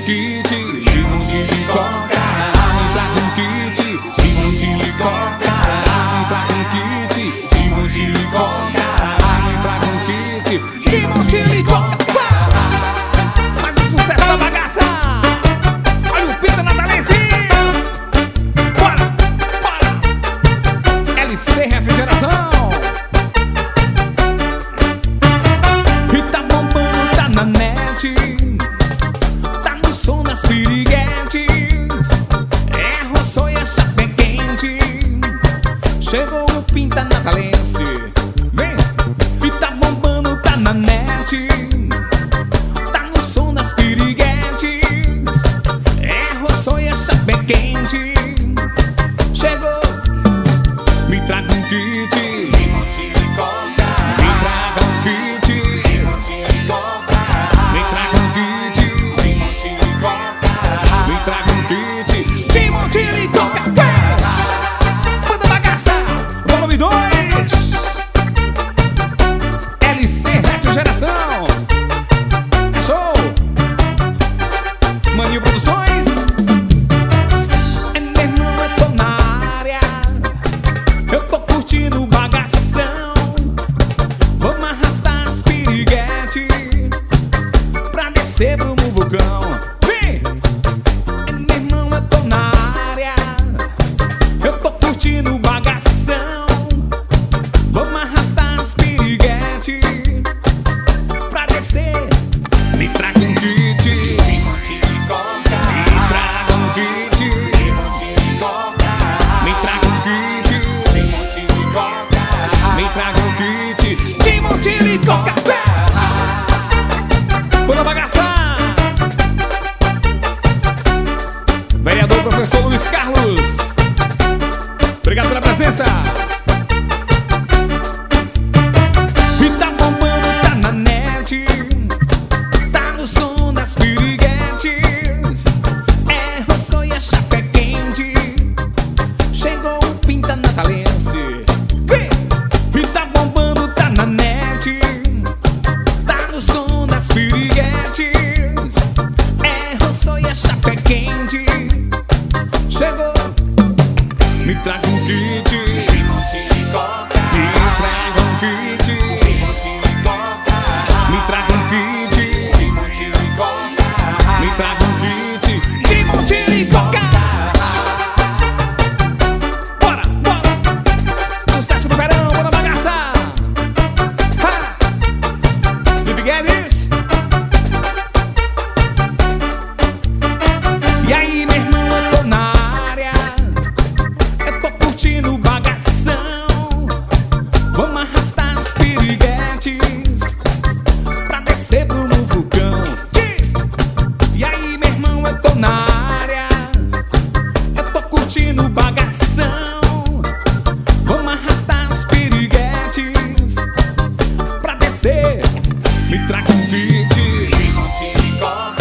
kit de monte de coca. Me traga um kit de monte de coca. Me traga um kit de monte de coca. Me traga um kit de monte de coca. Mas o sucesso da bagaça. Olha o Pedro Natalense. Bora, bora. LC Refrigeração. E tá bombando, tá na net. Tá no som das piriguetes. É roçoia, chapé quente. Chegou o Pinta Natalense. Vem! E tá bombando, tá na net. Tá no som das piriguetes. É roçoia, chapé quente. Chegou. Me traga um kit de monte de coca. Me traga um kit de monte de coca. Me traga um kit de monte de coca. Me traga um kit de monte de coca. Manda bagaça. Volume 2. LC Refrigeração. É show. Maninho Produções. É meu irmão, eu tô na área. Eu tô curtindo o bagação. Vamos arrastar as piriguetes pra descer pro vulcão. Vem! É, meu irmão, eu tô na área. Eu tô curtindo o bagação. Vamos arrastar as piriguetes pra descer. Me traga um kit de monte de coca. Me traga um kit de monte de coca. Me traga um kit de monte de coca. Me traga um kit de monte de coca. Bora bagaçar. Vereador Professor Luiz Carlos, obrigado pela presença. E tá bombando, tá na net. Tá no som das piriguetes. É roçoia, chapé quente. Chegou o Pinta Natalense. Vem! E tá bombando, tá na net. Tá no som das piriguetes. É roçoia, chapé quente. Chegou. Me traga um kit de monte de coca. Me traga um kit de monte de coca. Me traga um kit de monte de coca. Me traga um kit de monte de coca. Bora, bora. Sucesso do verão, bora bagaça. Felipe Guedes. E aí, meu irmão, eu tô na área. Eu tô curtindo o bagação. Vamos arrastar as piriguetes pra descer pro vulcão. E aí, meu irmão, eu tô na área. Eu tô curtindo o bagação. Vamos arrastar as piriguetes pra descer. Me traga um kit de monte de coca.